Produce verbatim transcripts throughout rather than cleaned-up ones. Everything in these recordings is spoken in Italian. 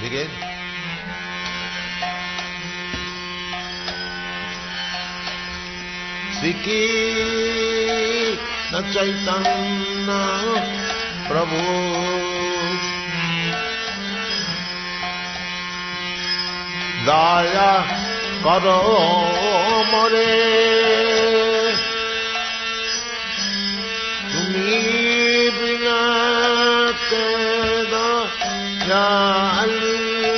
Begin. Siki na Chaitanya Prabhu Daya Karo More Tumi Bina Teda Jali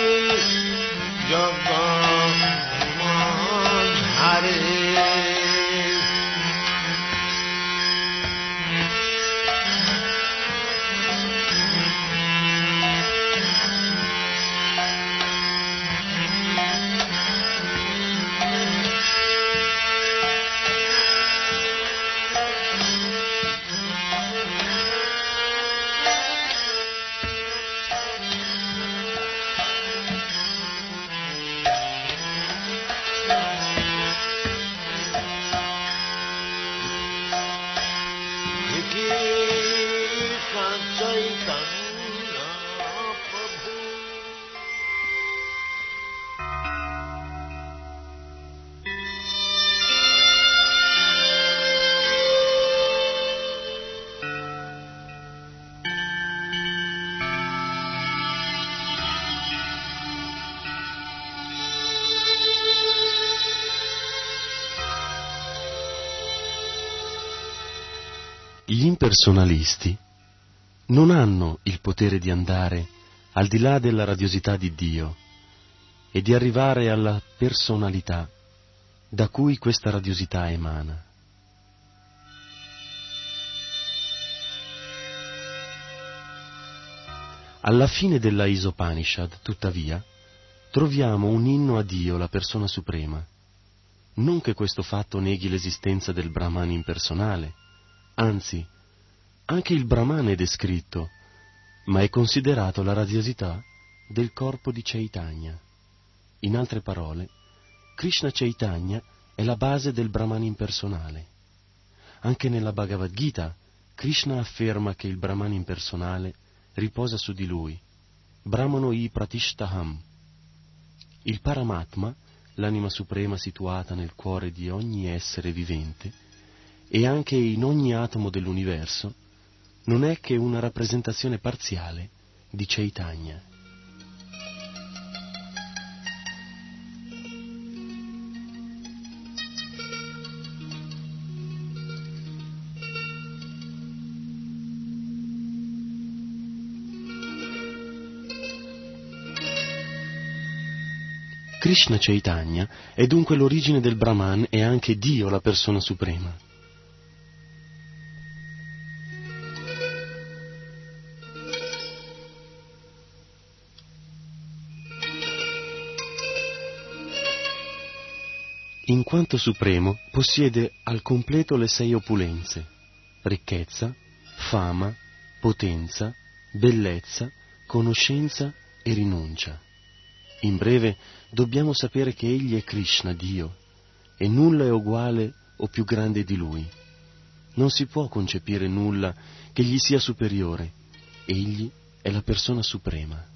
Jagaman Hare Gli impersonalisti non hanno il potere di andare al di là della radiosità di Dio e di arrivare alla personalità da cui questa radiosità emana. Alla fine della Isopanishad, tuttavia, troviamo un inno a Dio, la persona suprema. Non che questo fatto neghi l'esistenza del Brahman impersonale, anzi, anche il Brahman è descritto, ma è considerato la radiosità del corpo di Chaitanya. In altre parole, Krishna Chaitanya è la base del Brahman impersonale. Anche nella Bhagavad Gita, Krishna afferma che il Brahman impersonale riposa su di lui, Brahmano i pratishtaham. Il Paramatma, l'anima suprema situata nel cuore di ogni essere vivente, e anche in ogni atomo dell'universo, non è che una rappresentazione parziale di Chaitanya. Krishna Chaitanya è dunque l'origine del Brahman e anche Dio, la persona suprema. In quanto supremo, possiede al completo le sei opulenze: ricchezza, fama, potenza, bellezza, conoscenza e rinuncia. In breve, dobbiamo sapere che egli è Krishna, Dio, e nulla è uguale o più grande di lui. Non si può concepire nulla che gli sia superiore. Egli è la persona suprema.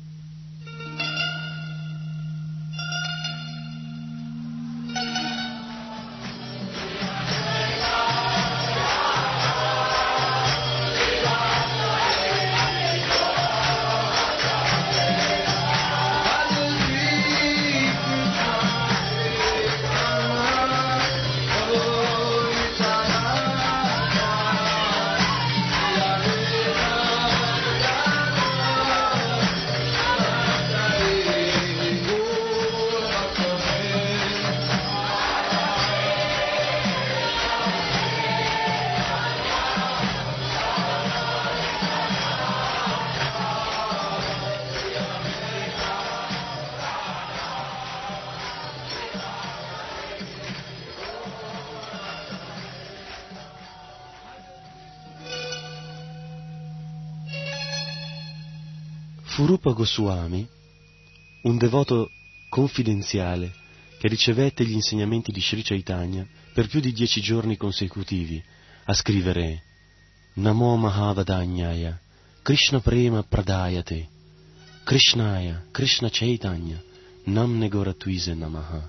Furupa Goswami, un devoto confidenziale che ricevette gli insegnamenti di Sri Chaitanya per più di dieci giorni consecutivi, a scrivere Namo Mahavadanyaya, Krishna Prema Pradayate, Krishnaya, Krishna Chaitanya, Namne Gauratuise Namaha.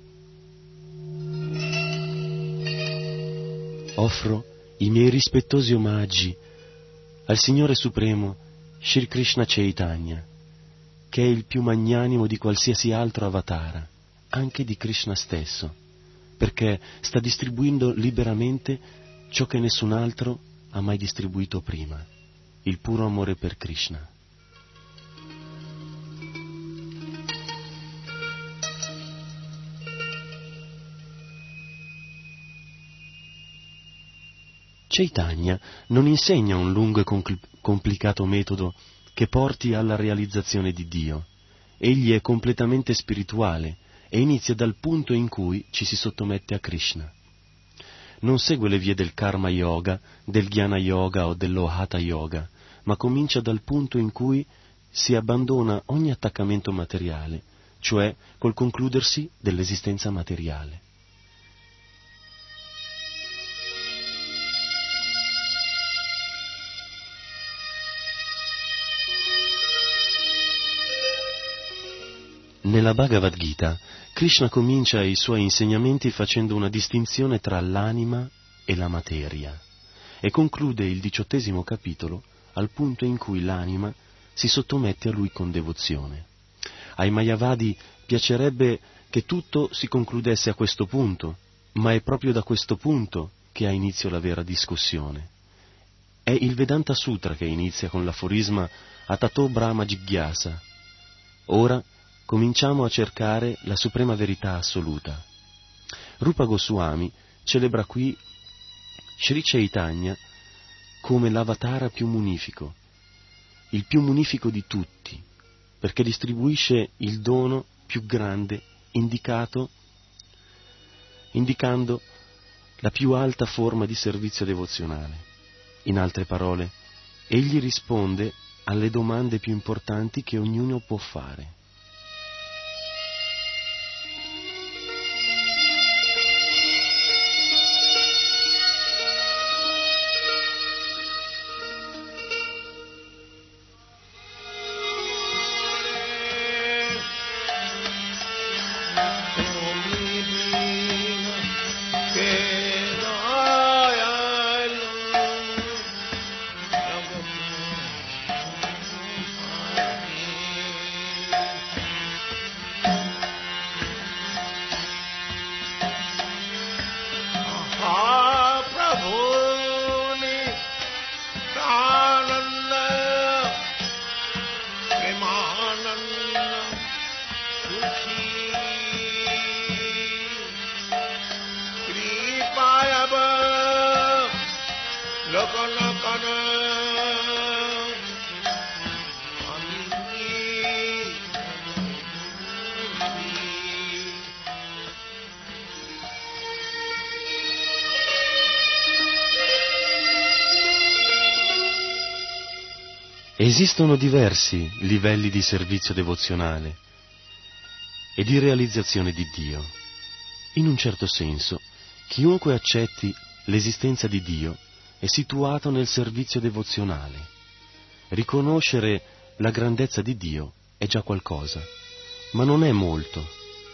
Offro i miei rispettosi omaggi al Signore Supremo Shri Krishna Chaitanya, che è il più magnanimo di qualsiasi altro avatara, anche di Krishna stesso, perché sta distribuendo liberamente ciò che nessun altro ha mai distribuito prima, il puro amore per Krishna. Chaitanya non insegna un lungo e compl- complicato metodo che porti alla realizzazione di Dio. Egli è completamente spirituale e inizia dal punto in cui ci si sottomette a Krishna. Non segue le vie del Karma Yoga, del Jnana Yoga o dello Hatha Yoga, ma comincia dal punto in cui si abbandona ogni attaccamento materiale, cioè col concludersi dell'esistenza materiale. Nella Bhagavad Gita, Krishna comincia i suoi insegnamenti facendo una distinzione tra l'anima e la materia e conclude il diciottesimo capitolo al punto in cui l'anima si sottomette a lui con devozione. Ai Mayavadi piacerebbe che tutto si concludesse a questo punto, ma è proprio da questo punto che ha inizio la vera discussione. È il Vedanta Sutra che inizia con l'aforisma Atato Brahma Jigyasa. Ora cominciamo a cercare la suprema verità assoluta. Rupa Goswami celebra qui Sri Chaitanya come l'avatara più munifico, il più munifico di tutti, perché distribuisce il dono più grande indicato, indicando la più alta forma di servizio devozionale. In altre parole, egli risponde alle domande più importanti che ognuno può fare. Esistono diversi livelli di servizio devozionale e di realizzazione di Dio. In un certo senso, chiunque accetti l'esistenza di Dio è situato nel servizio devozionale. Riconoscere la grandezza di Dio è già qualcosa, ma non è molto.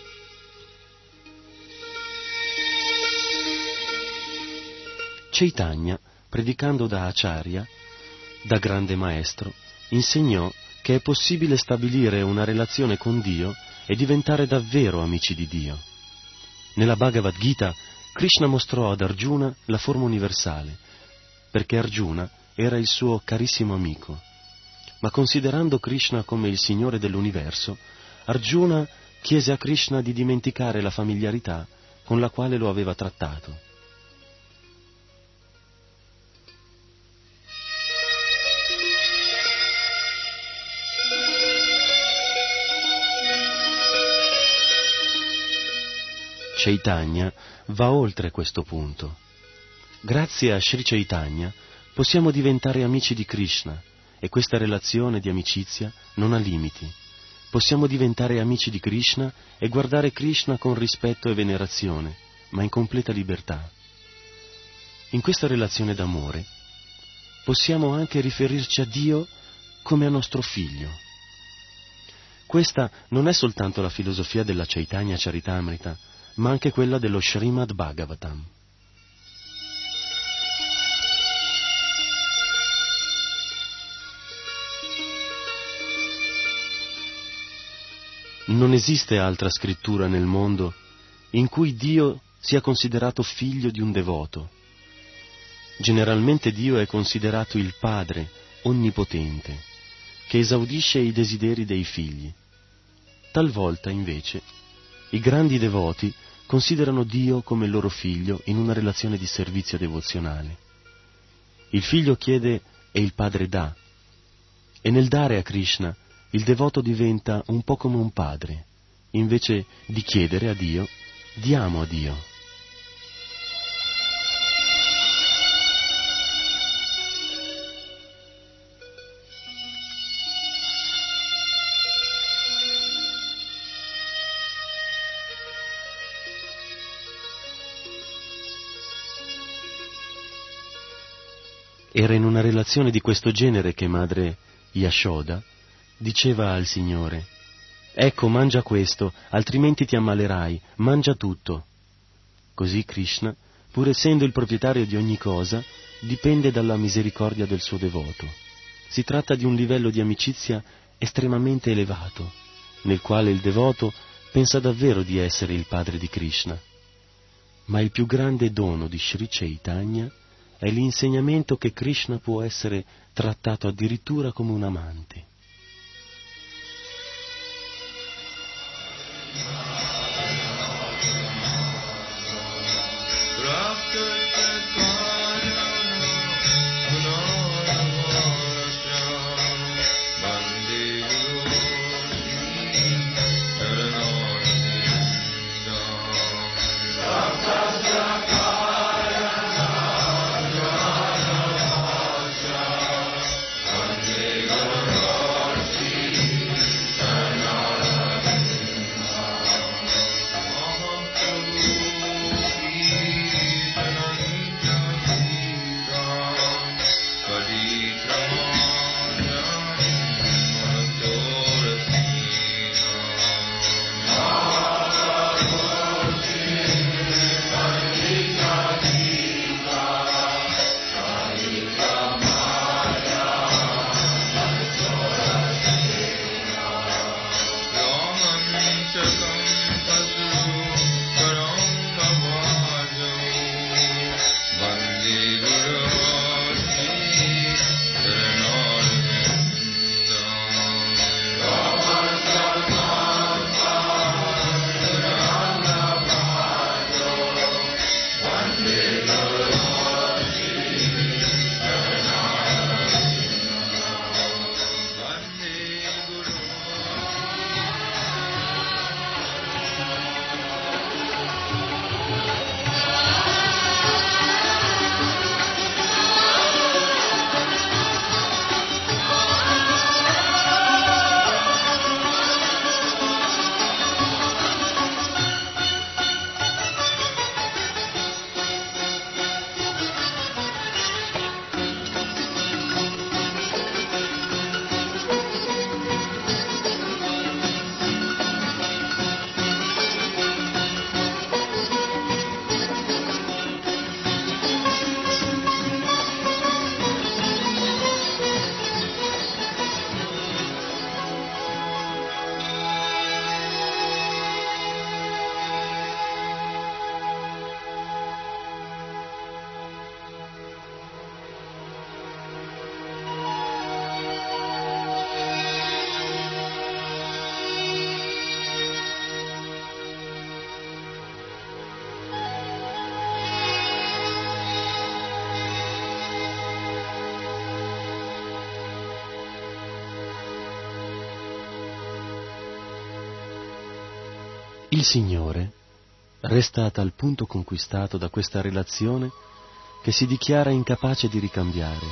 Chaitanya, predicando da Acharya, da grande maestro, insegnò che è possibile stabilire una relazione con Dio e diventare davvero amici di Dio. Nella Bhagavad Gita, Krishna mostrò ad Arjuna la forma universale, perché Arjuna era il suo carissimo amico. Ma considerando Krishna come il Signore dell'universo, Arjuna chiese a Krishna di dimenticare la familiarità con la quale lo aveva trattato. Chaitanya va oltre questo punto. Grazie a Sri Chaitanya possiamo diventare amici di Krishna e questa relazione di amicizia non ha limiti. Possiamo diventare amici di Krishna e guardare Krishna con rispetto e venerazione, ma in completa libertà. In questa relazione d'amore possiamo anche riferirci a Dio come a nostro figlio. Questa non è soltanto la filosofia della Chaitanya Charitamrita, ma anche quella dello Srimad Bhagavatam. Non esiste altra scrittura nel mondo in cui Dio sia considerato figlio di un devoto. Generalmente Dio è considerato il Padre onnipotente, che esaudisce i desideri dei figli. Talvolta, invece, i grandi devoti considerano Dio come il loro figlio in una relazione di servizio devozionale. Il figlio chiede e il padre dà, e nel dare a Krishna il devoto diventa un po' come un padre. Invece di chiedere a Dio, diamo a Dio. Era in una relazione di questo genere che madre Yashoda diceva al Signore: «Ecco, mangia questo, altrimenti ti ammalerai, mangia tutto». Così Krishna, pur essendo il proprietario di ogni cosa, dipende dalla misericordia del suo devoto. Si tratta di un livello di amicizia estremamente elevato, nel quale il devoto pensa davvero di essere il padre di Krishna. Ma il più grande dono di Sri Chaitanya è l'insegnamento che Krishna può essere trattato addirittura come un amante. Il Signore resta a tal punto conquistato da questa relazione che si dichiara incapace di ricambiare.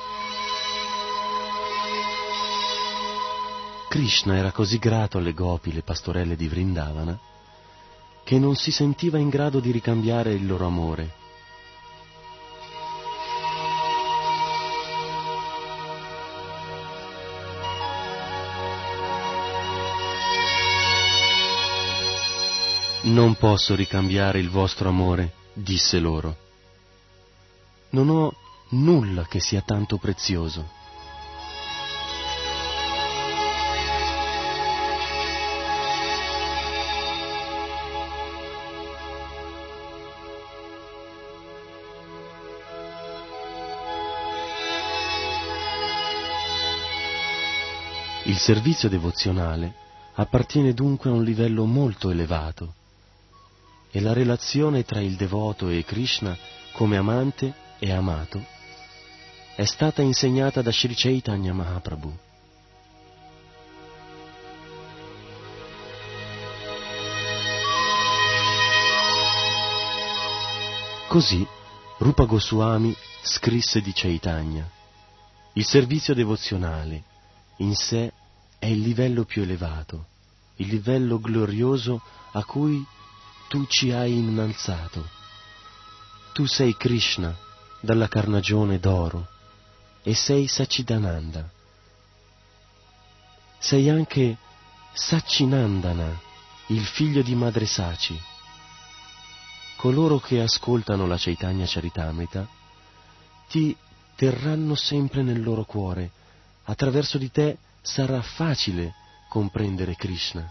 Krishna era così grato alle gopi, le pastorelle di Vrindavana, che non si sentiva in grado di ricambiare il loro amore. Non posso ricambiare il vostro amore, disse loro. Non ho nulla che sia tanto prezioso. Il servizio devozionale appartiene dunque a un livello molto elevato e la relazione tra il devoto e Krishna come amante e amato è stata insegnata da Sri Chaitanya Mahaprabhu. Così Rupa Goswami scrisse di Chaitanya: il servizio devozionale in sé è il livello più elevato, il livello glorioso a cui tu ci hai innalzato. Tu sei Krishna dalla carnagione d'oro e sei Sachidananda. Sei anche Sachinandana, il figlio di Madre Sachi. Coloro che ascoltano la Chaitanya Charitamrita ti terranno sempre nel loro cuore. Attraverso di te sarà facile comprendere Krishna.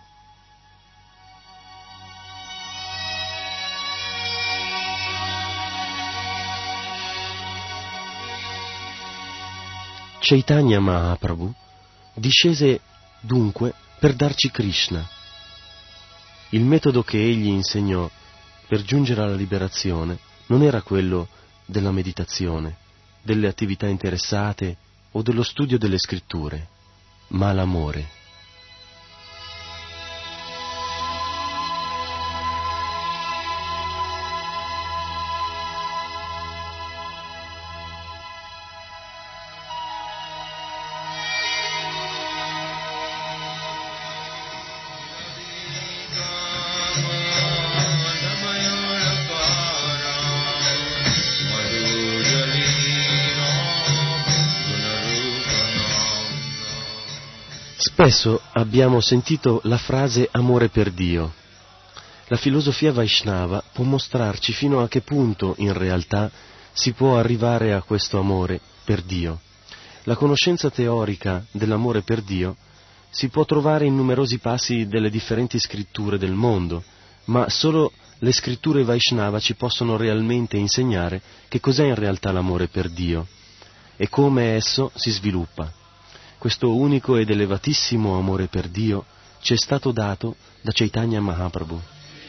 Chaitanya Mahaprabhu discese dunque per darci Krishna. Il metodo che egli insegnò per giungere alla liberazione non era quello della meditazione, delle attività interessate o dello studio delle scritture, ma l'amore. Spesso abbiamo sentito la frase amore per Dio. La filosofia Vaishnava può mostrarci fino a che punto in realtà si può arrivare a questo amore per Dio. La conoscenza teorica dell'amore per Dio si può trovare in numerosi passi delle differenti scritture del mondo, ma solo le scritture Vaishnava ci possono realmente insegnare che cos'è in realtà l'amore per Dio e come esso si sviluppa. Questo unico ed elevatissimo amore per Dio ci è stato dato da Chaitanya Mahaprabhu.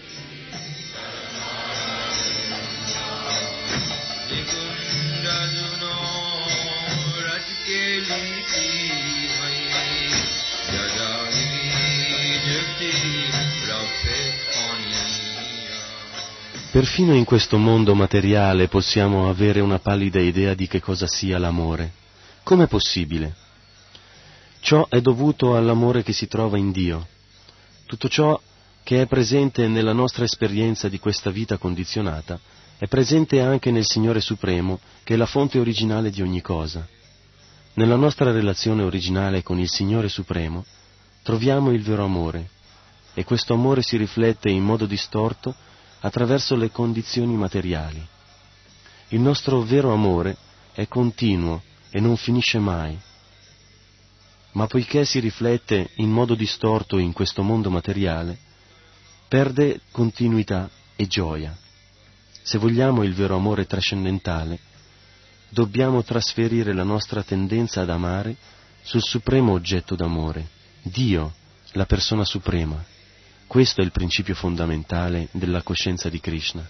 Perfino in questo mondo materiale possiamo avere una pallida idea di che cosa sia l'amore. Com'è possibile? Ciò è dovuto all'amore che si trova in Dio. Tutto ciò che è presente nella nostra esperienza di questa vita condizionata è presente anche nel Signore Supremo, che è la fonte originale di ogni cosa. Nella nostra relazione originale con il Signore Supremo troviamo il vero amore, e questo amore si riflette in modo distorto attraverso le condizioni materiali. Il nostro vero amore è continuo e non finisce mai. Ma poiché si riflette in modo distorto in questo mondo materiale, perde continuità e gioia. Se vogliamo il vero amore trascendentale, dobbiamo trasferire la nostra tendenza ad amare sul supremo oggetto d'amore, Dio, la persona suprema. Questo è il principio fondamentale della coscienza di Krishna.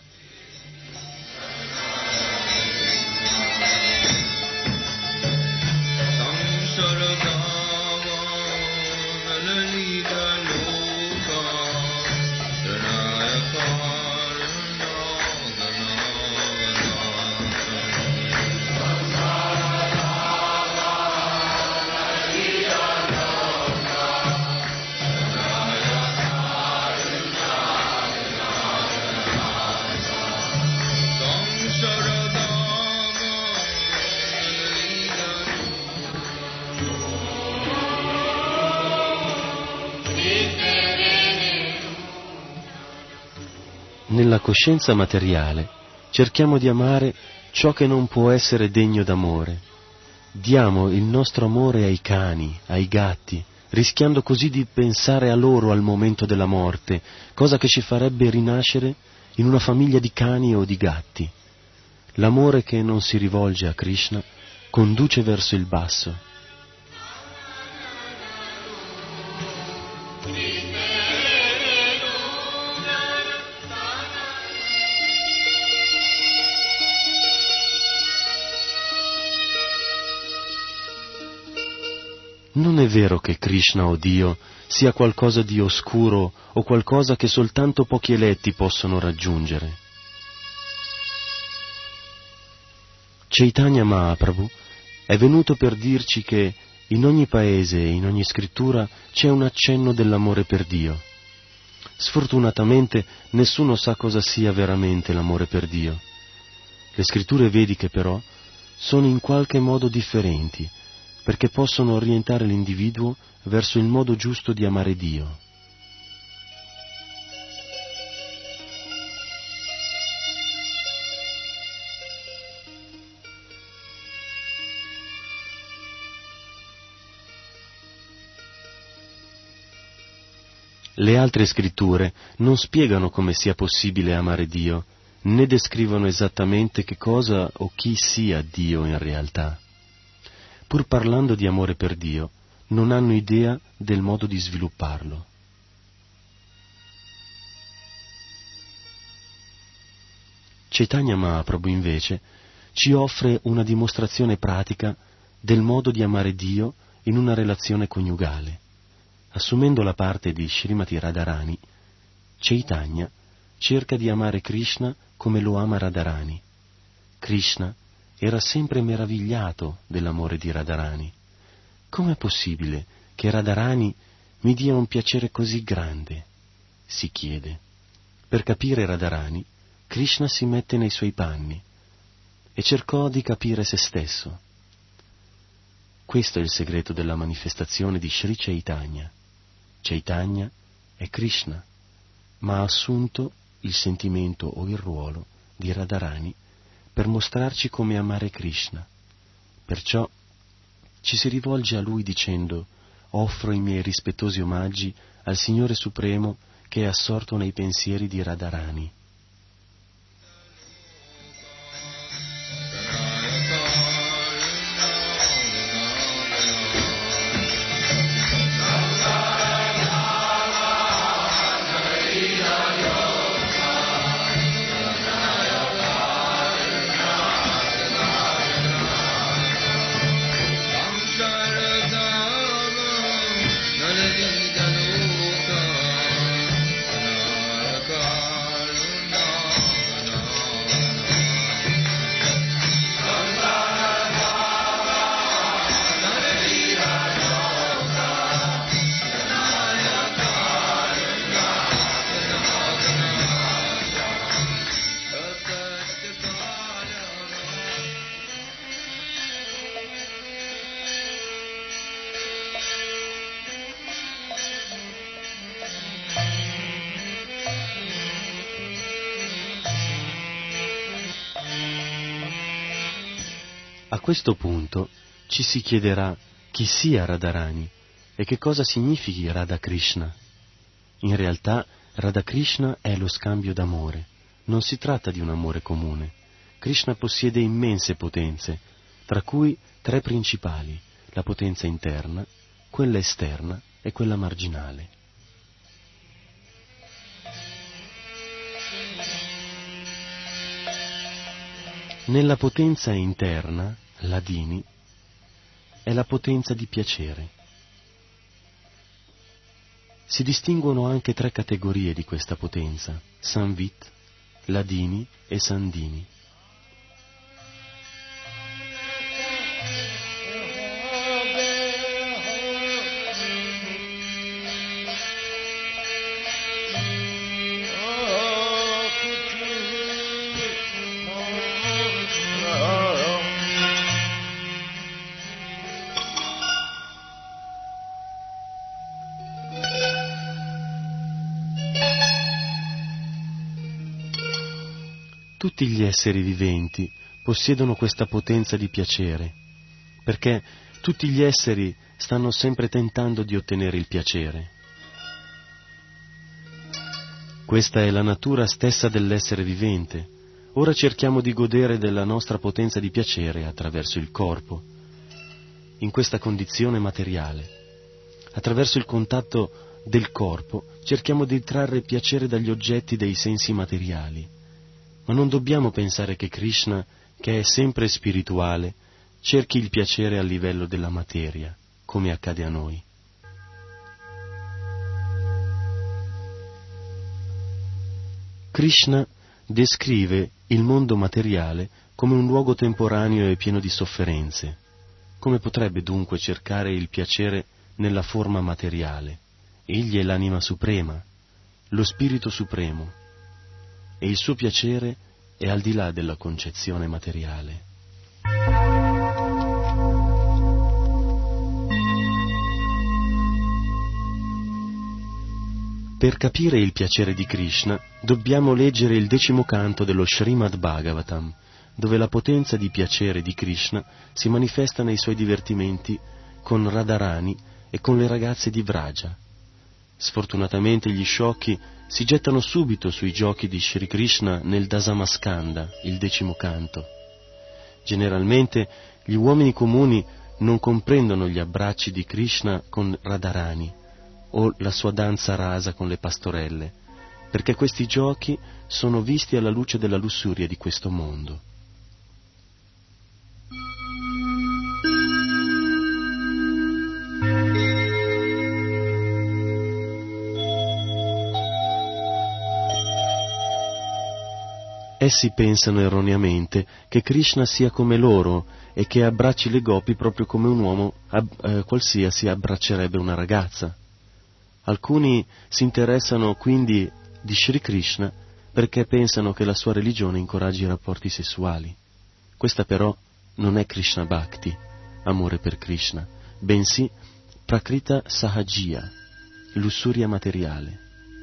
Nella coscienza materiale cerchiamo di amare ciò che non può essere degno d'amore. Diamo il nostro amore ai cani, ai gatti, rischiando così di pensare a loro al momento della morte, cosa che ci farebbe rinascere in una famiglia di cani o di gatti. L'amore che non si rivolge a Krishna conduce verso il basso. Non è vero che Krishna o Dio sia qualcosa di oscuro o qualcosa che soltanto pochi eletti possono raggiungere. Chaitanya Mahaprabhu è venuto per dirci che in ogni paese e in ogni scrittura c'è un accenno dell'amore per Dio. Sfortunatamente nessuno sa cosa sia veramente l'amore per Dio. Le scritture vediche però sono in qualche modo differenti, perché possono orientare l'individuo verso il modo giusto di amare Dio. Le altre scritture non spiegano come sia possibile amare Dio, né descrivono esattamente che cosa o chi sia Dio in realtà. Pur parlando di amore per Dio, non hanno idea del modo di svilupparlo. Chaitanya Mahaprabhu invece ci offre una dimostrazione pratica del modo di amare Dio in una relazione coniugale. Assumendo la parte di Srimati Radharani, Chaitanya cerca di amare Krishna come lo ama Radharani. Krishna era sempre meravigliato dell'amore di Radharani. Com'è possibile che Radharani mi dia un piacere così grande? Si chiede. Per capire Radharani, Krishna si mette nei suoi panni e cercò di capire se stesso. Questo è il segreto della manifestazione di Sri Chaitanya. Chaitanya è Krishna, ma ha assunto il sentimento o il ruolo di Radharani per mostrarci come amare Krishna. Perciò ci si rivolge a lui dicendo: offro i miei rispettosi omaggi al Signore Supremo che è assorto nei pensieri di Radharani. A questo punto ci si chiederà chi sia Radharani e che cosa significhi Radha Krishna. In realtà Radha Krishna è lo scambio d'amore, non si tratta di un amore comune. Krishna possiede immense potenze, tra cui tre principali: la potenza interna, quella esterna e quella marginale. Nella potenza interna, l'Adini, è la potenza di piacere. Si distinguono anche tre categorie di questa potenza: Samvit, Ladini e Sandini. Tutti gli esseri viventi possiedono questa potenza di piacere, perché tutti gli esseri stanno sempre tentando di ottenere il piacere. Questa è la natura stessa dell'essere vivente. Ora cerchiamo di godere della nostra potenza di piacere attraverso il corpo, in questa condizione materiale. Attraverso il contatto del corpo cerchiamo di trarre piacere dagli oggetti dei sensi materiali, ma non dobbiamo pensare che Krishna, che è sempre spirituale, cerchi il piacere a livello della materia, come accade a noi. Krishna descrive il mondo materiale come un luogo temporaneo e pieno di sofferenze. Come potrebbe dunque cercare il piacere nella forma materiale? Egli è l'anima suprema, lo spirito supremo, e il suo piacere è al di là della concezione materiale. Per capire il piacere di Krishna dobbiamo leggere il decimo canto dello Srimad Bhagavatam, dove la potenza di piacere di Krishna si manifesta nei suoi divertimenti con Radharani e con le ragazze di Vraja. Sfortunatamente gli sciocchi si gettano subito sui giochi di Sri Krishna nel Dasamaskanda, il decimo canto. Generalmente gli uomini comuni non comprendono gli abbracci di Krishna con Radharani o la sua danza rasa con le pastorelle, perché questi giochi sono visti alla luce della lussuria di questo mondo. Essi pensano erroneamente che Krishna sia come loro e che abbracci le gopi proprio come un uomo ab- eh, qualsiasi abbraccerebbe una ragazza. Alcuni si interessano quindi di Sri Krishna perché pensano che la sua religione incoraggi i rapporti sessuali. Questa però non è Krishna Bhakti, amore per Krishna, bensì Prakrita Sahajiya, lussuria materiale.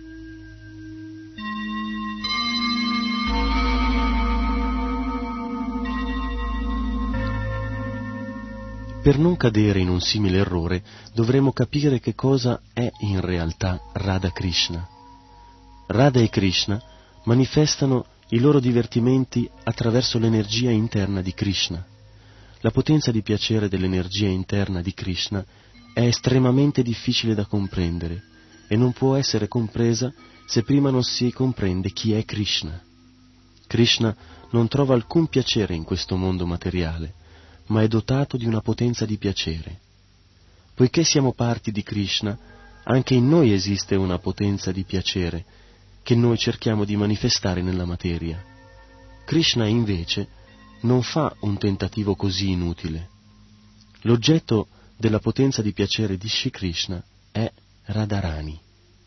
Per non cadere in un simile errore, dovremo capire che cosa è in realtà Radha Krishna. Radha e Krishna manifestano i loro divertimenti attraverso l'energia interna di Krishna. La potenza di piacere dell'energia interna di Krishna è estremamente difficile da comprendere e non può essere compresa se prima non si comprende chi è Krishna. Krishna non trova alcun piacere in questo mondo materiale, ma è dotato di una potenza di piacere. Poiché siamo parti di Krishna, anche in noi esiste una potenza di piacere che noi cerchiamo di manifestare nella materia. Krishna invece non fa un tentativo così inutile. L'oggetto della potenza di piacere di Shri Krishna è Radharani.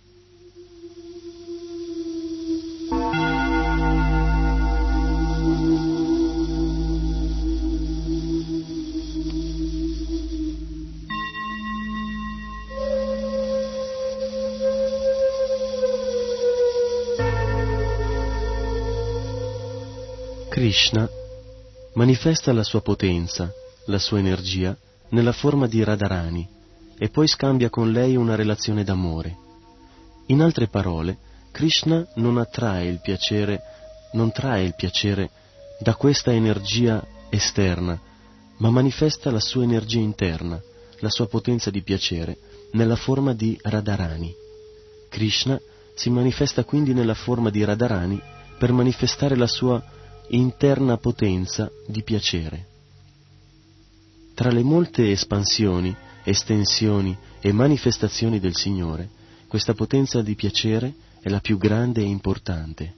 Krishna manifesta la sua potenza, la sua energia, nella forma di Radharani e poi scambia con lei una relazione d'amore. In altre parole, Krishna non attrae il piacere, non trae il piacere da questa energia esterna, ma manifesta la sua energia interna, la sua potenza di piacere, nella forma di Radharani. Krishna si manifesta quindi nella forma di Radharani per manifestare la sua interna potenza di piacere. Tra le molte espansioni, estensioni e manifestazioni del Signore, questa potenza di piacere è la più grande e importante.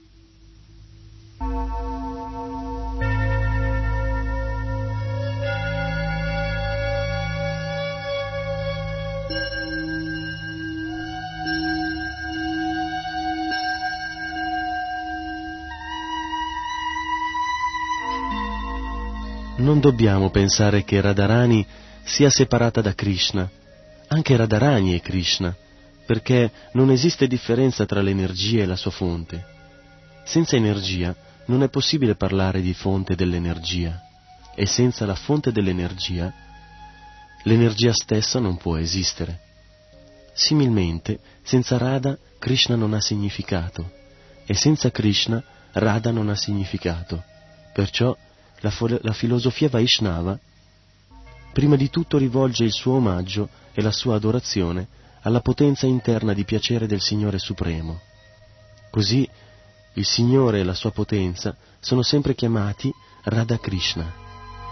Non dobbiamo pensare che Radharani sia separata da Krishna. Anche Radharani è Krishna, perché non esiste differenza tra l'energia e la sua fonte. Senza energia non è possibile parlare di fonte dell'energia, e senza la fonte dell'energia, l'energia stessa non può esistere. Similmente, senza Radha, Krishna non ha significato, e senza Krishna, Radha non ha significato. Perciò la, fo- la filosofia Vaishnava prima di tutto rivolge il suo omaggio e la sua adorazione alla potenza interna di piacere del Signore Supremo. Così il Signore e la sua potenza sono sempre chiamati Radha Krishna.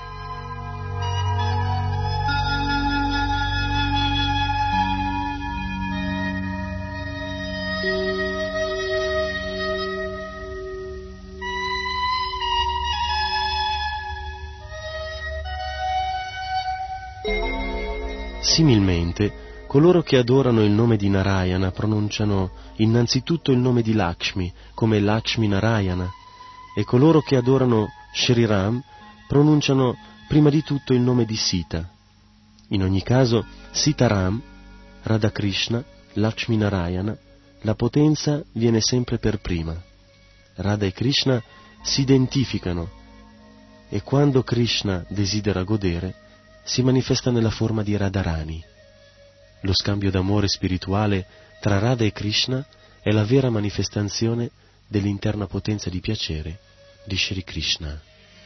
Similmente, coloro che adorano il nome di Narayana pronunciano innanzitutto il nome di Lakshmi come Lakshmi Narayana, e coloro che adorano Shri Ram pronunciano prima di tutto il nome di Sita. In ogni caso, Sita Ram, Radha Krishna, Lakshmi Narayana, la potenza viene sempre per prima. Radha e Krishna si identificano, e quando Krishna desidera godere, si manifesta nella forma di Radharani. Lo scambio d'amore spirituale tra Radha e Krishna è la vera manifestazione dell'interna potenza di piacere di Shri Krishna.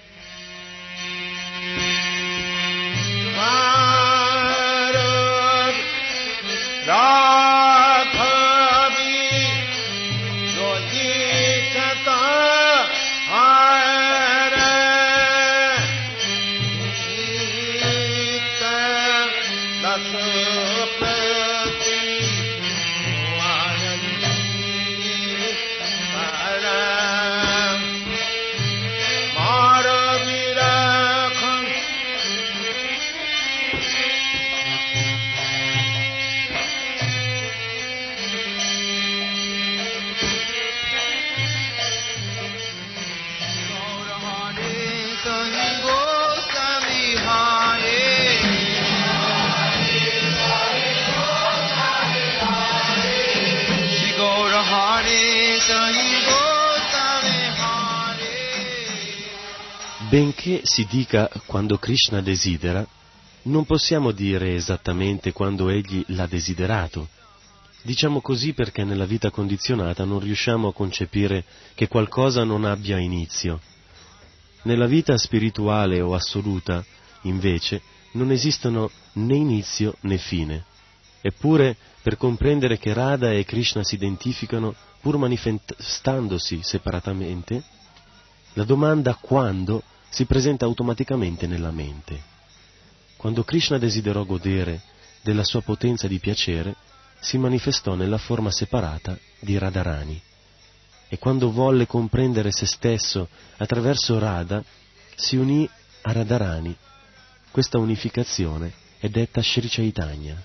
Benché si dica quando Krishna desidera, non possiamo dire esattamente quando egli l'ha desiderato. Diciamo così perché nella vita condizionata non riusciamo a concepire che qualcosa non abbia inizio. Nella vita spirituale o assoluta, invece, non esistono né inizio né fine. Eppure, per comprendere che Radha e Krishna si identificano pur manifestandosi separatamente, la domanda quando si presenta automaticamente nella mente. Quando Krishna desiderò godere della sua potenza di piacere, si manifestò nella forma separata di Radharani. E quando volle comprendere se stesso attraverso Radha, si unì a Radharani. Questa unificazione è detta Shri Chaitanya.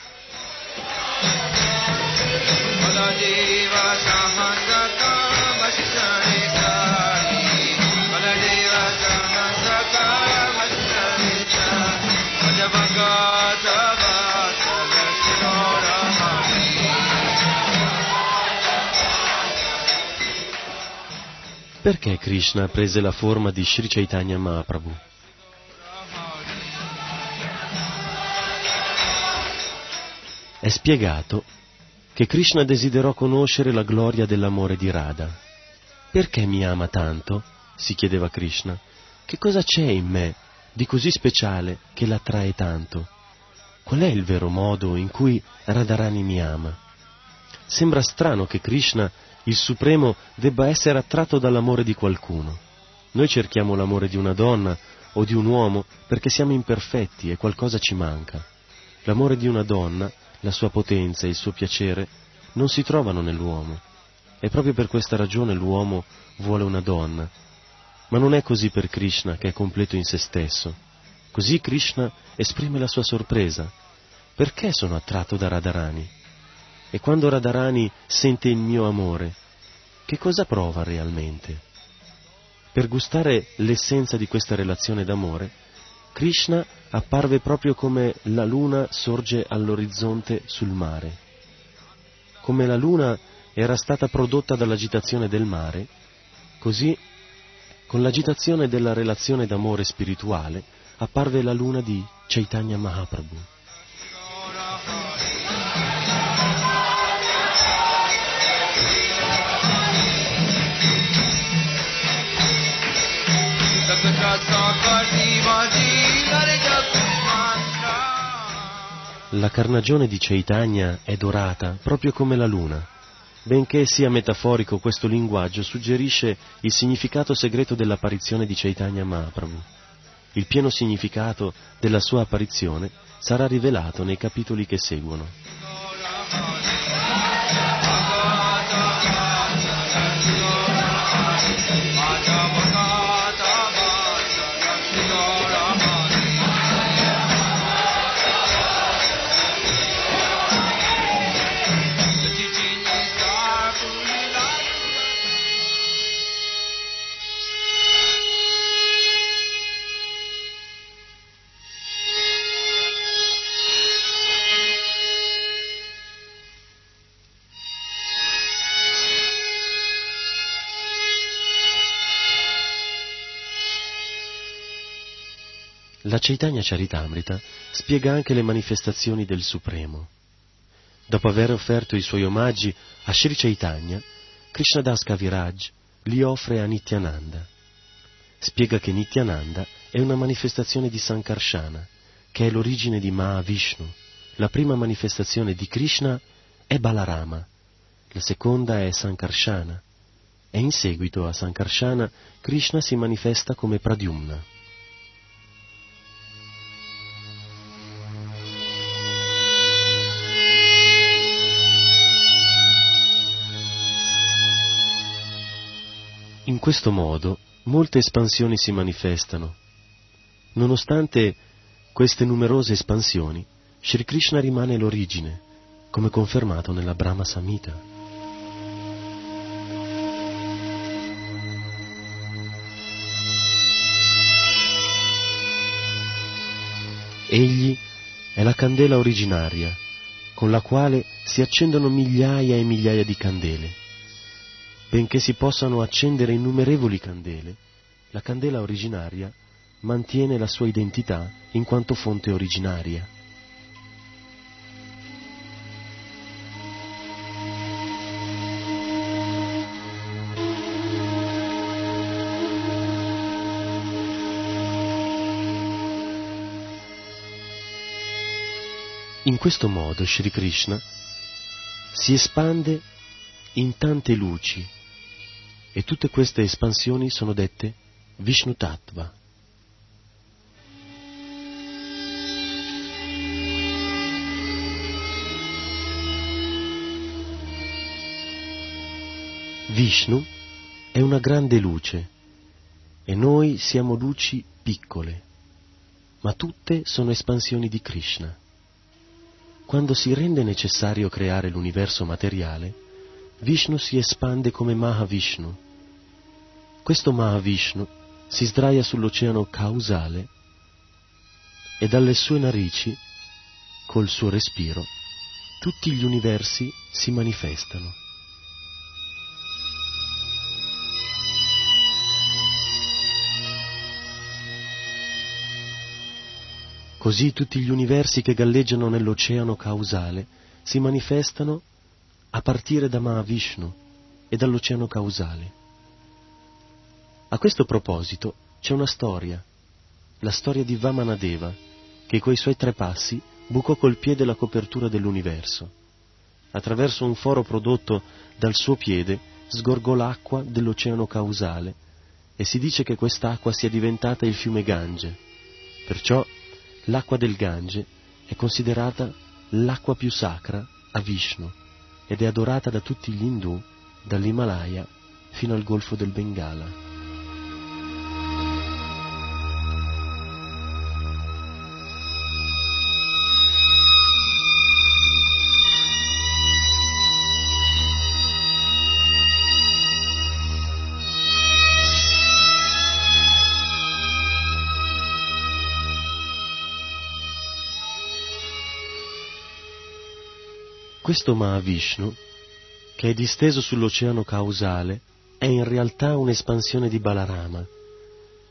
Perché Krishna prese la forma di Shri Chaitanya Mahaprabhu? È spiegato che Krishna desiderò conoscere la gloria dell'amore di Radha. Perché mi ama tanto? Si chiedeva Krishna. Che cosa c'è in me di così speciale che l'attrae tanto? Qual è il vero modo in cui Radharani mi ama? Sembra strano che Krishna, il Supremo, debba essere attratto dall'amore di qualcuno. Noi cerchiamo l'amore di una donna o di un uomo perché siamo imperfetti e qualcosa ci manca. L'amore di una donna, la sua potenza e il suo piacere non si trovano nell'uomo. E proprio per questa ragione l'uomo vuole una donna. Ma non è così per Krishna, che è completo in se stesso. Così Krishna esprime la sua sorpresa. Perché sono attratto da Radharani? E quando Radharani sente il mio amore, che cosa prova realmente? Per gustare l'essenza di questa relazione d'amore, Krishna apparve proprio come la luna sorge all'orizzonte sul mare. Come la luna era stata prodotta dall'agitazione del mare, così con l'agitazione della relazione d'amore spirituale apparve la luna di Chaitanya Mahaprabhu. La carnagione di Chaitanya è dorata proprio come la luna. Benché sia metaforico, questo linguaggio suggerisce il significato segreto dell'apparizione di Chaitanya Mahaprabhu. Il pieno significato della sua apparizione sarà rivelato nei capitoli che seguono. La Chaitanya Charitamrita spiega anche le manifestazioni del Supremo. Dopo aver offerto i suoi omaggi a Sri Chaitanya, Krishnadas Kaviraj li offre a Nityananda. Spiega che Nityananda è una manifestazione di Sankarsana, che è l'origine di Mahavishnu. La prima manifestazione di Krishna è Balarama, la seconda è Sankarsana, e in seguito a Sankarsana Krishna si manifesta come Pradyumna. In questo modo molte espansioni si manifestano. Nonostante queste numerose espansioni, Sri Krishna rimane l'origine, come confermato nella Brahma Samhita. Egli è la candela originaria, con la quale si accendono migliaia e migliaia di candele. Benché si possano accendere innumerevoli candele, la candela originaria mantiene la sua identità in quanto fonte originaria. In questo modo Sri Krishna si espande in tante luci, e tutte queste espansioni sono dette Vishnu Tattva. Vishnu è una grande luce e noi siamo luci piccole, ma tutte sono espansioni di Krishna. Quando si rende necessario creare l'universo materiale, Vishnu si espande come Mahavishnu. Questo Mahavishnu si sdraia sull'oceano causale e dalle sue narici, col suo respiro, tutti gli universi si manifestano. Così tutti gli universi che galleggiano nell'oceano causale si manifestano a partire da Mahavishnu e dall'oceano causale. A questo proposito c'è una storia, la storia di Vamanadeva, che coi suoi tre passi bucò col piede la copertura dell'universo. Attraverso un foro prodotto dal suo piede sgorgò l'acqua dell'oceano causale e si dice che quest'acqua sia diventata il fiume Gange. Perciò l'acqua del Gange è considerata l'acqua più sacra a Vishnu ed è adorata da tutti gli Indù, dall'Himalaya fino al Golfo del Bengala. Questo Mahavishnu, che è disteso sull'oceano causale, è in realtà un'espansione di Balarama,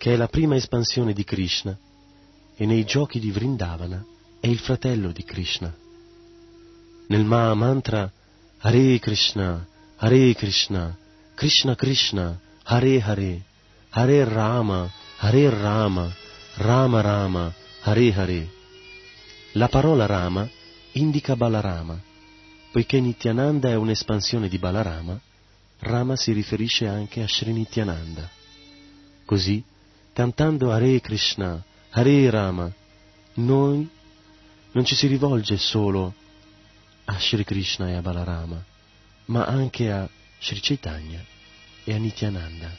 che è la prima espansione di Krishna, e nei giochi di Vrindavana è il fratello di Krishna. Nel Maha Mantra Hare Krishna, Hare Krishna, Krishna Krishna, Hare Hare, Hare Rama, Hare Rama, Rama Rama, Hare Hare. La parola Rama indica Balarama. Poiché Nityananda è un'espansione di Balarama, Rama si riferisce anche a Sri Nityananda. Così, cantando Hare Krishna, Hare Rama, noi non ci si rivolge solo a Sri Krishna e a Balarama, ma anche a Sri Chaitanya e a Nityananda.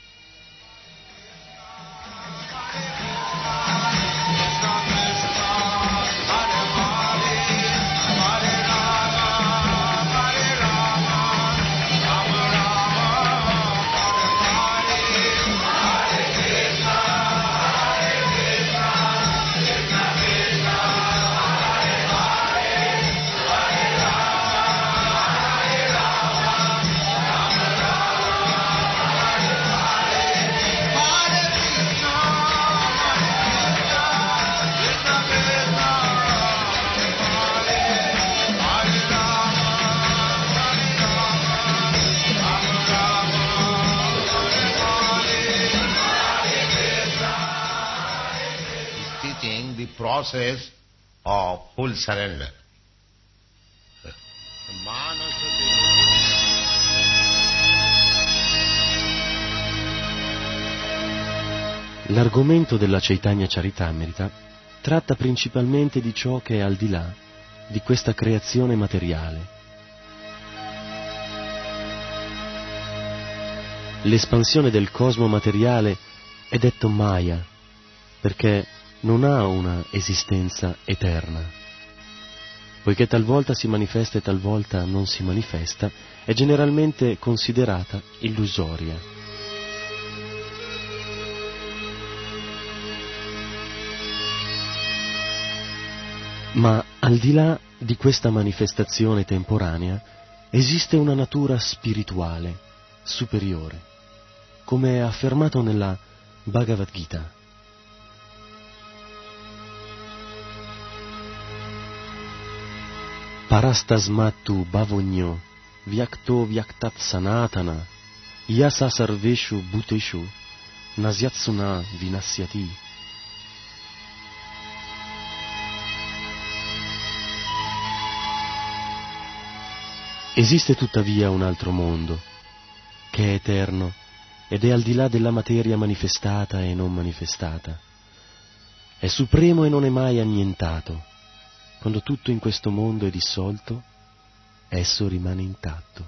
Process of full surrender. L'argomento della Chaitanya Charitamrita tratta principalmente di ciò che è al di là di questa creazione materiale. L'espansione del cosmo materiale è detto Maya, perché non ha una esistenza eterna. Poiché talvolta si manifesta e talvolta non si manifesta, è generalmente considerata illusoria. Ma al di là di questa manifestazione temporanea esiste una natura spirituale, superiore, come è affermato nella Bhagavad Gita. Parastasmattu bhavogno vyakto vyaktat sanatana yasa sarveshu bhuteshu nasyatsuna vinasyati. Esiste tuttavia un altro mondo, che è eterno ed è al di là della materia manifestata e non manifestata. È supremo e non è mai annientato. Quando tutto in questo mondo è dissolto, esso rimane intatto.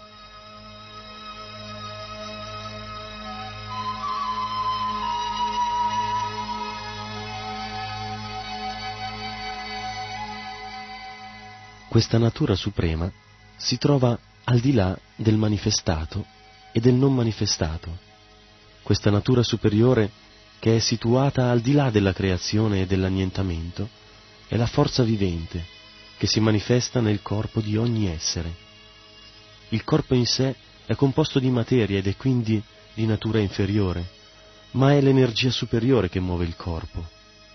Questa natura suprema si trova al di là del manifestato e del non manifestato. Questa natura superiore, che è situata al di là della creazione e dell'annientamento, è la forza vivente che si manifesta nel corpo di ogni essere. Il corpo in sé è composto di materia ed è quindi di natura inferiore, ma è l'energia superiore che muove il corpo.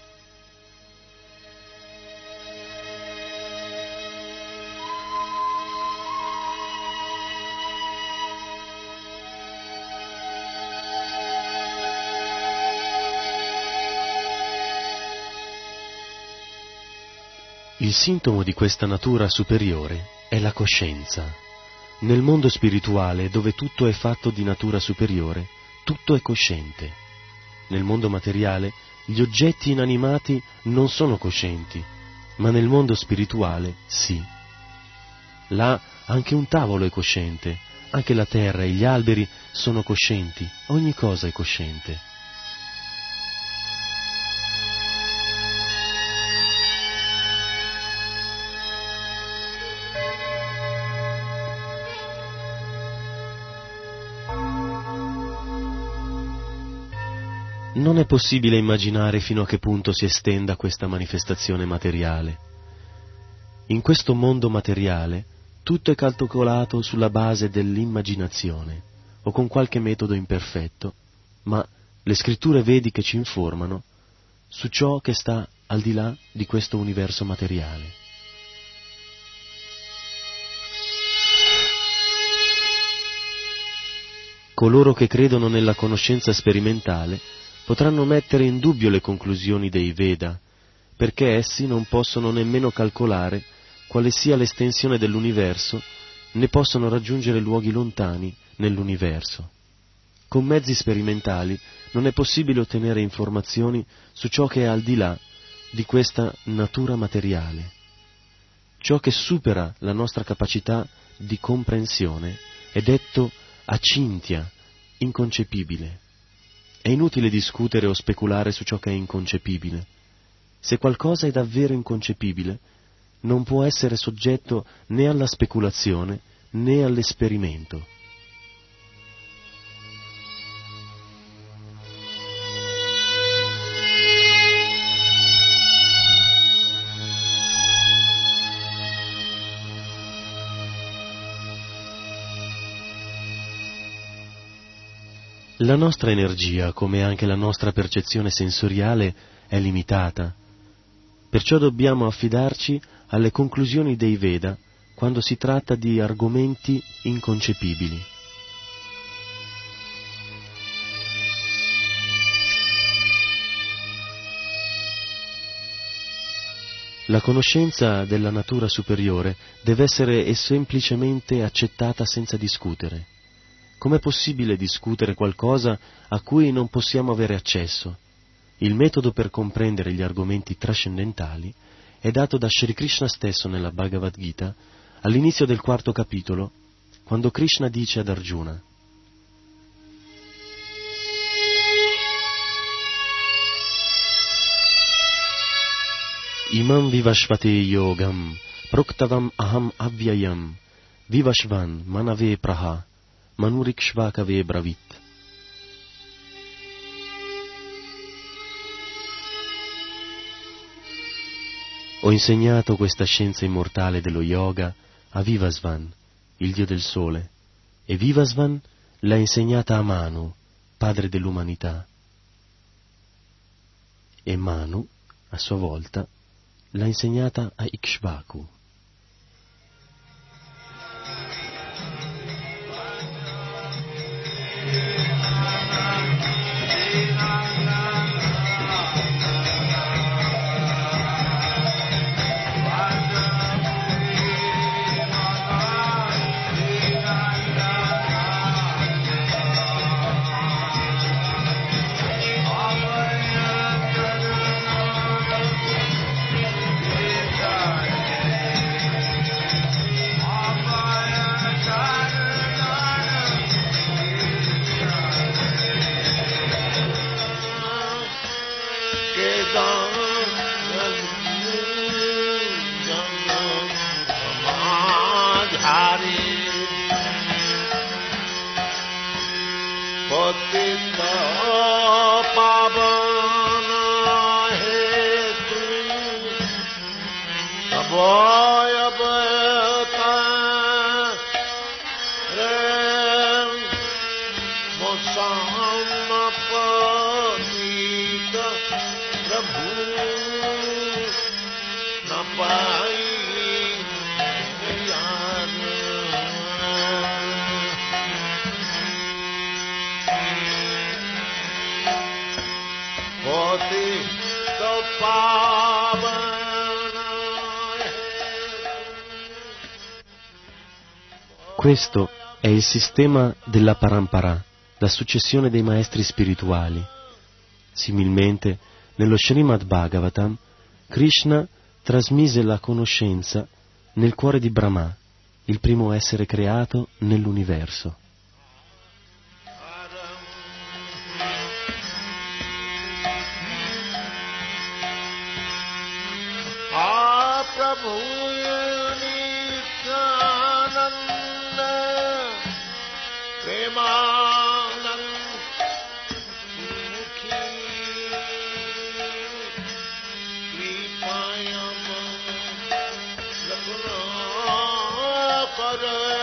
Il sintomo di questa natura superiore è la coscienza. Nel mondo spirituale, dove tutto è fatto di natura superiore, tutto è cosciente. Nel mondo materiale, gli oggetti inanimati non sono coscienti, ma nel mondo spirituale sì. Là anche un tavolo è cosciente, anche la terra e gli alberi sono coscienti, ogni cosa è cosciente. Non è possibile immaginare fino a che punto si estenda questa manifestazione materiale. In questo mondo materiale tutto è calcolato sulla base dell'immaginazione o con qualche metodo imperfetto, ma le scritture vediche ci informano su ciò che sta al di là di questo universo materiale. Coloro che credono nella conoscenza sperimentale potranno mettere in dubbio le conclusioni dei Veda, perché essi non possono nemmeno calcolare quale sia l'estensione dell'universo, né possono raggiungere luoghi lontani nell'universo. Con mezzi sperimentali non è possibile ottenere informazioni su ciò che è al di là di questa natura materiale. Ciò che supera la nostra capacità di comprensione è detto acintya, inconcepibile. È inutile discutere o speculare su ciò che è inconcepibile. Se qualcosa è davvero inconcepibile, non può essere soggetto né alla speculazione né all'esperimento. La nostra energia, come anche la nostra percezione sensoriale, è limitata. Perciò dobbiamo affidarci alle conclusioni dei Veda quando si tratta di argomenti inconcepibili. La conoscenza della natura superiore deve essere semplicemente accettata senza discutere. Com'è possibile discutere qualcosa a cui non possiamo avere accesso? Il metodo per comprendere gli argomenti trascendentali è dato da Sri Krishna stesso nella Bhagavad Gita, all'inizio del quarto capitolo, quando Krishna dice ad Arjuna: Imam vivashvate yogam proktavam aham avyayam vivashvan manave praha manurikshvakave bravit. Ho insegnato questa scienza immortale dello yoga a Vivasvan, il dio del sole, e Vivasvan l'ha insegnata a Manu, padre dell'umanità. E Manu, a sua volta, l'ha insegnata a Ikshvaku. Questo è il sistema della Parampara, la successione dei maestri spirituali. Similmente, nello Srimad Bhagavatam, Krishna trasmise la conoscenza nel cuore di Brahma, il primo essere creato nell'universo.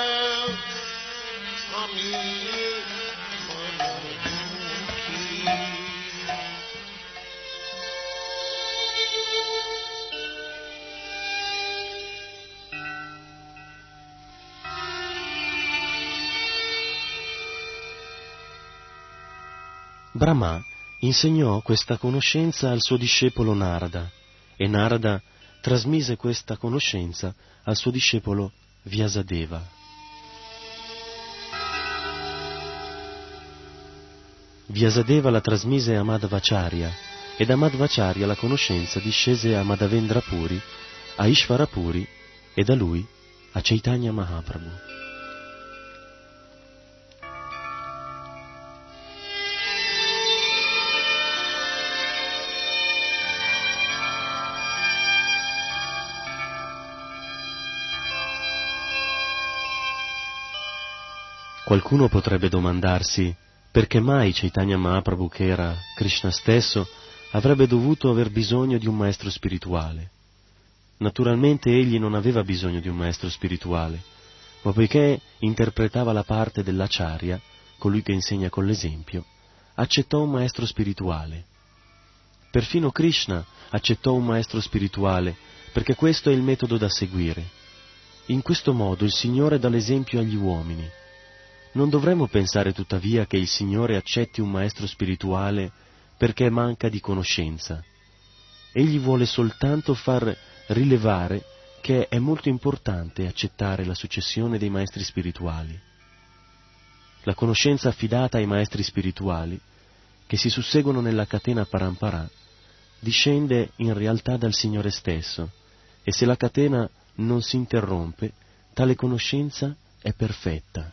Ami Manu Brahma insegnò questa conoscenza al suo discepolo Narada e Narada trasmise questa conoscenza al suo discepolo Vyasadeva. Vyasadeva la trasmise a Madhvacharya e da Madhvacharya la conoscenza discese a Madhavendra Puri, a Ishvara Puri e da lui a Chaitanya Mahaprabhu. Qualcuno potrebbe domandarsi perché mai Chaitanya Mahaprabhu, che era Krishna stesso, avrebbe dovuto aver bisogno di un maestro spirituale. Naturalmente egli non aveva bisogno di un maestro spirituale, ma poiché interpretava la parte dell'acharya, colui che insegna con l'esempio, accettò un maestro spirituale. Perfino Krishna accettò un maestro spirituale, perché questo è il metodo da seguire. In questo modo il Signore dà l'esempio agli uomini. Non dovremmo pensare tuttavia che il Signore accetti un maestro spirituale perché manca di conoscenza. Egli vuole soltanto far rilevare che è molto importante accettare la successione dei maestri spirituali. La conoscenza affidata ai maestri spirituali, che si susseguono nella catena parampara, discende in realtà dal Signore stesso, e se la catena non si interrompe, tale conoscenza è perfetta.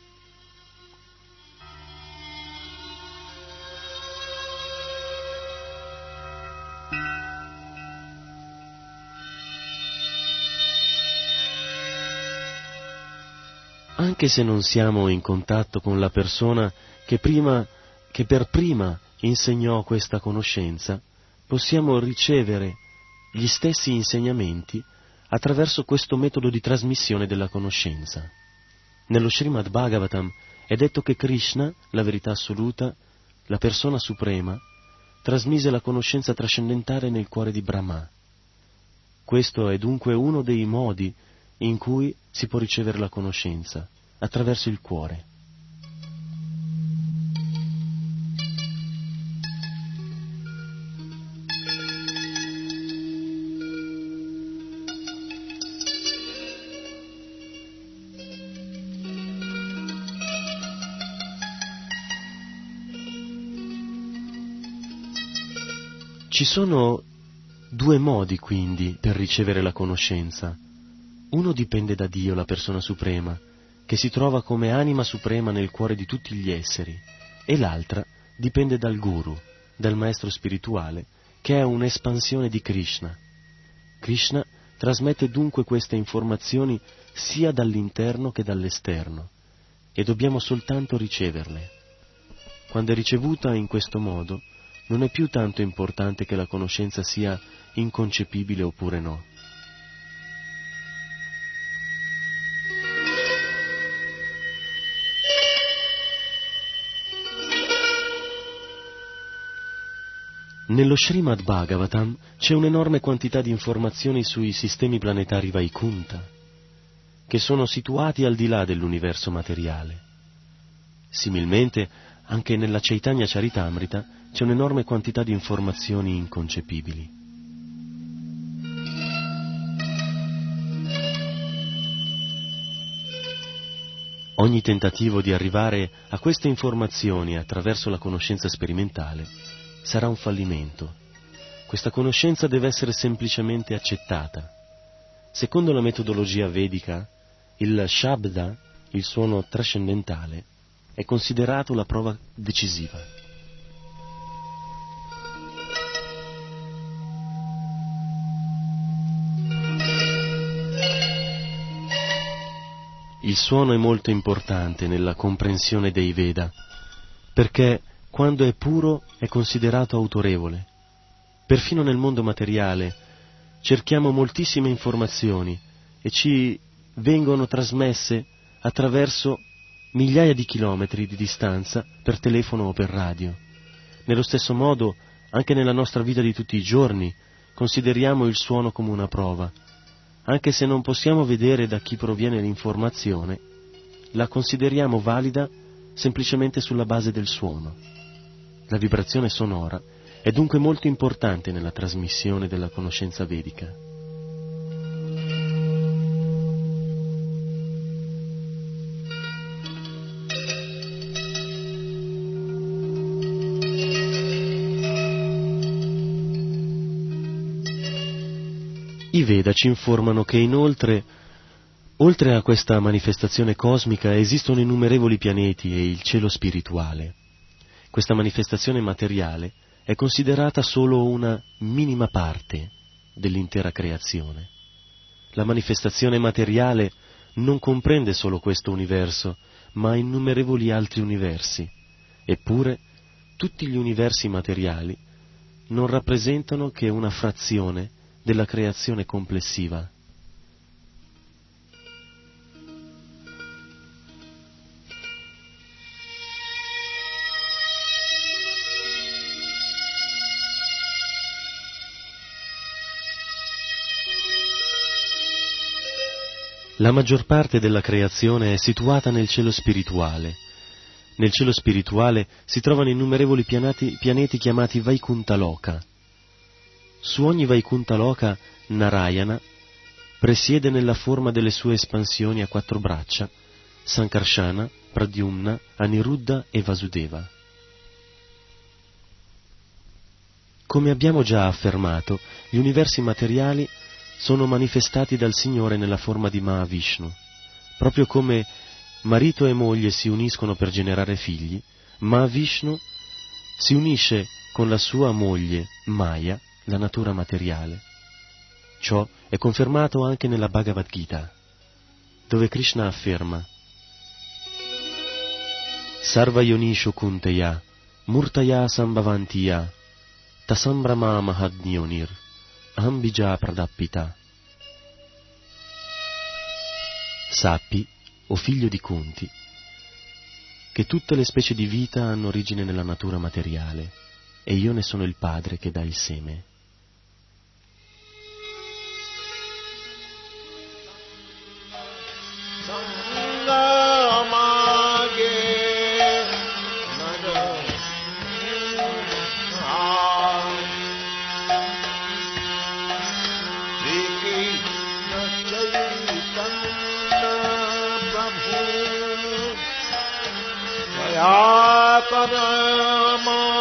Anche se non siamo in contatto con la persona che prima, che per prima insegnò questa conoscenza, possiamo ricevere gli stessi insegnamenti attraverso questo metodo di trasmissione della conoscenza. Nello Srimad Bhagavatam è detto che Krishna, la verità assoluta, la persona suprema, trasmise la conoscenza trascendentale nel cuore di Brahma. Questo è dunque uno dei modi in cui si può ricevere la conoscenza, attraverso il cuore. Ci sono due modi quindi per ricevere la conoscenza. Uno dipende da Dio, la persona suprema, che si trova come anima suprema nel cuore di tutti gli esseri, e l'altra dipende dal Guru, dal maestro spirituale, che è un'espansione di Krishna. Krishna trasmette dunque queste informazioni sia dall'interno che dall'esterno, e dobbiamo soltanto riceverle. Quando è ricevuta in questo modo, non è più tanto importante che la conoscenza sia inconcepibile oppure no. Nello Srimad Bhagavatam c'è un'enorme quantità di informazioni sui sistemi planetari Vaikunta, che sono situati al di là dell'universo materiale. Similmente, anche nella Chaitanya Charitamrita c'è un'enorme quantità di informazioni inconcepibili. Ogni tentativo di arrivare a queste informazioni attraverso la conoscenza sperimentale sarà un fallimento. Questa conoscenza deve essere semplicemente accettata. Secondo la metodologia vedica, il Shabda, il suono trascendentale, è considerato la prova decisiva. Il suono è molto importante nella comprensione dei Veda, perché quando è puro è considerato autorevole. Perfino nel mondo materiale cerchiamo moltissime informazioni e ci vengono trasmesse attraverso migliaia di chilometri di distanza per telefono o per radio. Nello stesso modo, anche nella nostra vita di tutti i giorni, consideriamo il suono come una prova. Anche se non possiamo vedere da chi proviene La vibrazione sonora è dunque molto importante nella trasmissione della conoscenza vedica. I Veda ci informano che inoltre, oltre a questa manifestazione cosmica, esistono innumerevoli pianeti e il cielo spirituale. Questa manifestazione materiale è considerata solo una minima parte dell'intera creazione. La manifestazione materiale non comprende solo questo universo, ma innumerevoli altri universi. Eppure, tutti gli universi materiali non rappresentano che una frazione della creazione complessiva. La maggior parte della creazione è situata nel cielo spirituale. Nel cielo spirituale si trovano innumerevoli pianeti, pianeti chiamati Vaikuntha-loka. Su ogni Vaikuntha-loka Narayana presiede nella forma delle sue espansioni a quattro braccia, Sankarshana, Pradyumna, Aniruddha e Vasudeva. Come abbiamo già affermato, gli universi materiali sono manifestati dal Signore nella forma di Mahavishnu. Proprio come marito e moglie si uniscono per generare figli, Mahavishnu si unisce con la sua moglie Maya, la natura materiale. Ciò è confermato anche nella Bhagavad Gita, dove Krishna afferma: Sarva yonishu kunteya, murtaya sambhavantiya, tasambrama mahadnionir, ambija pradappita. Sappi, o figlio di Kunti, che tutte le specie di vita hanno origine nella natura materiale, e io ne sono il padre che dà il seme. Parama